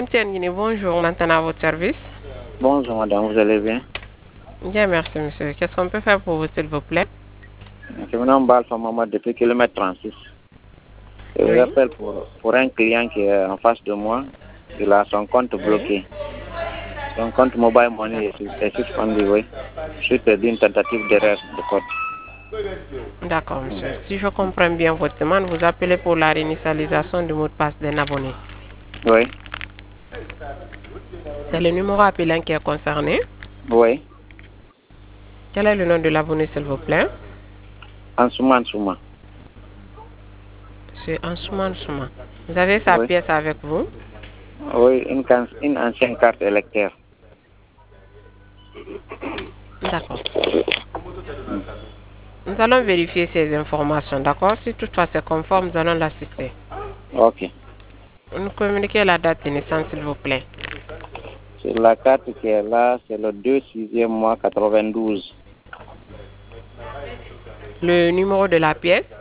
MTN Guinée, bonjour, maintenant à votre service. Bonjour madame, vous allez bien? Bien, merci monsieur. Qu'est-ce qu'on peut faire pour vous, s'il vous plaît? Je me nomme Balfa Maman depuis kilomètre 36. Je vous Oui. appelle pour un client qui est en face de moi. Il a son compte bloqué. Son compte mobile money est suspendu, oui. Suite d'une tentative d'erreur de code. D'accord, monsieur. Si je comprends bien votre demande, vous appelez pour la réinitialisation du mot de passe d'un abonné. Oui, C'est le numéro appelant qui est concerné. oui. Quel est le nom de l'abonné, s'il vous plaît? Ansouma Ansouma. C'est Ansouma Souma. Vous avez sa Oui. pièce avec vous? Oui, une ancienne carte électeur. D'accord. Nous allons vérifier ces informations, d'accord? Si toutefois c'est conforme, nous allons l'assister. Ok. Nous communiquez la date de naissance, s'il vous plaît. Sur la carte qui est là, c'est le 2/6e mois 92. Le numéro de la pièce?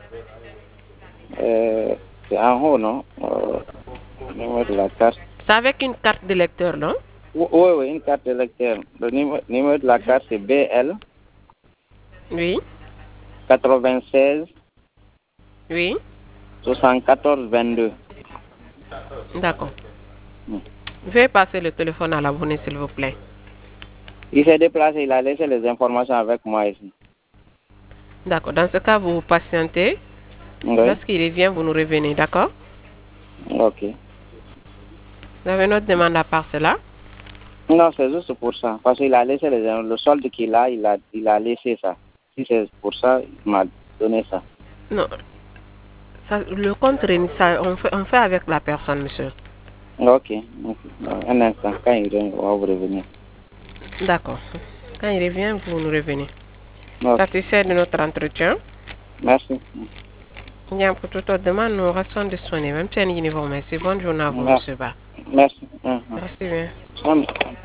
C'est en haut, non? Le numéro de la carte. C'est avec une carte de lecteur, non? Oui, une carte électeur. Le numéro de la carte, c'est BL Oui. 96 Oui. 74 22. D'accord. Hmm. Veuillez passer le téléphone à l'abonné, s'il vous plaît. Il s'est déplacé, il a laissé les informations avec moi ici. D'accord. Dans ce cas, vous patientez. Oui, Lorsqu'il revient, vous nous revenez, d'accord? ok. Vous avez une autre demande à part cela? Non, c'est juste pour ça. Parce qu'il a laissé le solde qu'il a, il a laissé ça. Si c'est pour ça, il m'a donné ça. Non. Le compte remis, ça, on fait avec la personne, monsieur. Ok. Un instant, quand il vient, on va vous revenir. D'accord. Quand il revient, vous nous revenez. Ok. Satisfait de notre entretien? Merci. Bien, pour toute autre demande, nous restons disponibles. Même si vous merci. Bonne journée à vous, Merci. monsieur Ba. Merci. Merci bien.